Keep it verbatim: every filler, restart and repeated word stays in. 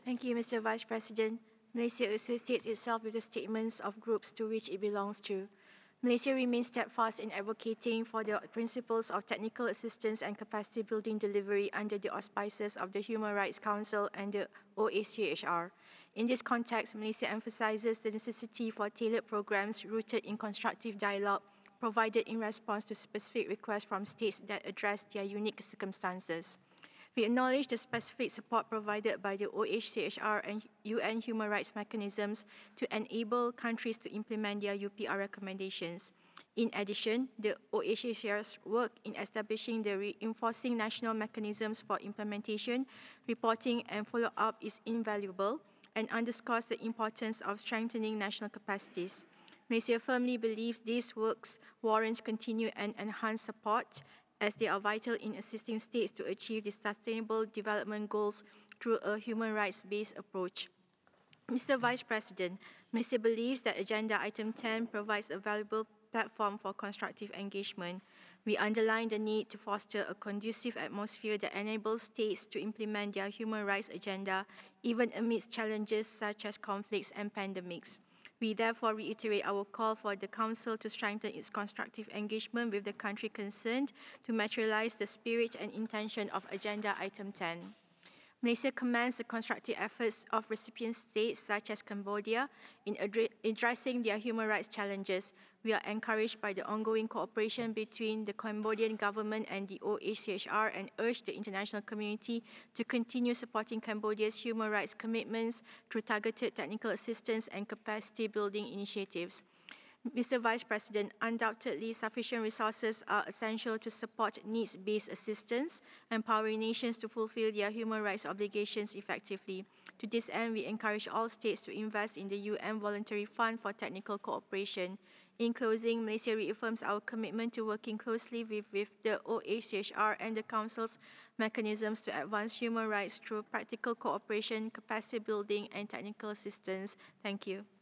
Thank you, Mister Vice President. Malaysia associates itself with the statements of groups to which it belongs to. Malaysia remains steadfast in advocating for the principles of technical assistance and capacity building delivery under the auspices of the Human Rights Council and the O H C H R. In this context, Malaysia emphasizes the necessity for tailored programs rooted in constructive dialogue, provided in response to specific requests from states that address their unique circumstances. We acknowledge the specific support provided by the O H C H R and U N human rights mechanisms to enable countries to implement their U P R recommendations. In addition, the O H C H R's work in establishing the reinforcing national mechanisms for implementation, reporting, and follow up is invaluable and underscores the importance of strengthening national capacities. Malaysia firmly believes these works warrant continued and enhanced support as they are vital in assisting states to achieve the sustainable development goals through a human rights-based approach. Mister Vice President, Malaysia believes that Agenda Item ten provides a valuable platform for constructive engagement. We underline the need to foster a conducive atmosphere that enables states to implement their human rights agenda, even amidst challenges such as conflicts and pandemics. We therefore reiterate our call for the Council to strengthen its constructive engagement with the country concerned to materialize the spirit and intention of Agenda Item ten. Malaysia commends the constructive efforts of recipient states such as Cambodia in addressing their human rights challenges. We are encouraged by the ongoing cooperation between the Cambodian government and the O H C H R and urge the international community to continue supporting Cambodia's human rights commitments through targeted technical assistance and capacity building initiatives. Mister Vice President, undoubtedly sufficient resources are essential to support needs-based assistance, empowering nations to fulfill their human rights obligations effectively. To this end, we encourage all states to invest in the U N Voluntary Fund for Technical Cooperation. In closing, Malaysia reaffirms our commitment to working closely with, with the O H C H R and the Council's mechanisms to advance human rights through practical cooperation, capacity building, and technical assistance. Thank you.